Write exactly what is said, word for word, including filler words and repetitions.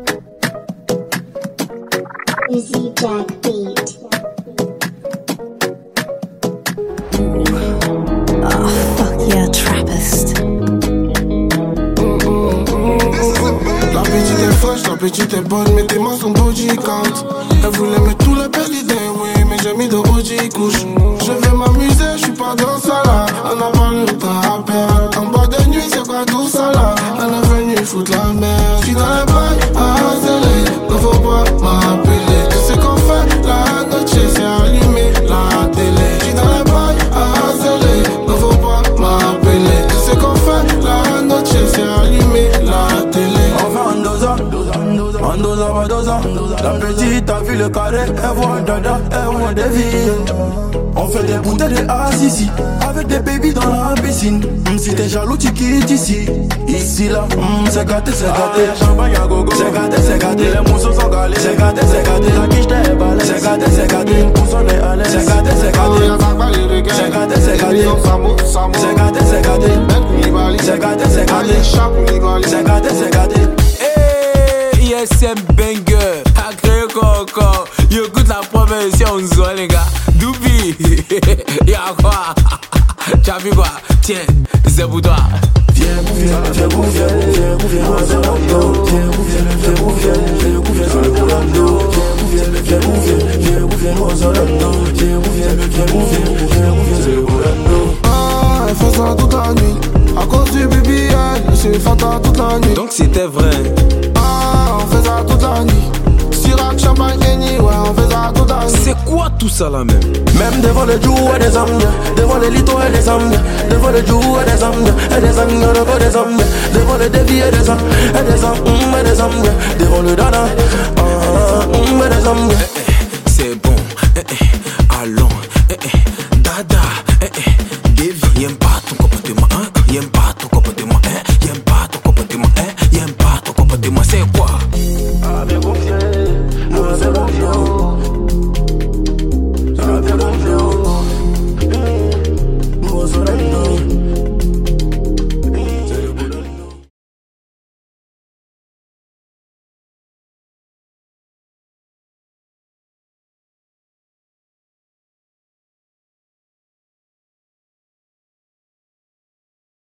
Easy Jack Beat. Oh, fuck yeah, Trappist. La petite est fraîche, la petite est bonne, mais tes mains sont body count. Elle voulait mettre tout le belly day, oui, mais j'ai mis de O G couche. Je vais m'amuser, je suis pas dans ça là. On a parlé de ta rappel. En bas de nuit, c'est quoi tout ça là? Elle est venue foutre la merde. J'suis dans les bails à zéler, ne faut pas m'appeler. Tu sais qu'on fait la noche, c'est allumé la télé. J'suis dans les bails à zéler, ne faut pas m'appeler. Tu sais qu'on fait la noche, c'est allumé la télé. Enfin en deux ans, en deux ans, en deux ans. La petite a vu le carré, elle voit dada, elle voit des filles. On fait des bouteilles de Assisi, avec des baby dans la piscine. Mm, si t'es jaloux, tu quittes ici. Ici là, mm, c'est gâté, c'est gâté. Ah, champagne à gogo, c'est gâté, c'est gâté. Les mousseaux sont galés, c'est gâté, c'est gâté. La quiche t'es balai, c'est gâté, c'est gâté. Pour son est à l'aise, c'est gâté, c'est gâté. C'est gâté, c'est gâté. C'est gâté, c'est gâté. C'est gâté, c'est gâté. C'est gâté, c'est gâté. Hey, I S M banger. A créé encore. Yo, écoute la première ici, on se voit les gars. Doubi, y'a quoi? T'as vu quoi? Tiens, c'est pour toi. Viens, viens, viens, viens, viens, viens, viens, Zalando. Viens, viens, viens, viens, viens, viens, sur le Rolando. Viens, viens, viens, viens, viens, viens, Zalando. Viens, viens, viens, viens, viens, viens, sur le Rolando. Ah, elle fait ça toute la nuit. À cause du B B L, je suis fata toute la nuit. Donc c'était vrai. Ah, on fait ça toute la nuit. Sirac, champagne, Henny, ouais, on fait ça toute la nuit. C'est quoi tout ça là même? Même devant les joues et des hommes, devant les litos et des hommes, devant les joues et des hommes, et des hommes, devant des hommes, devant les défis et des hommes, et des hommes, et des hommes, devant le dada,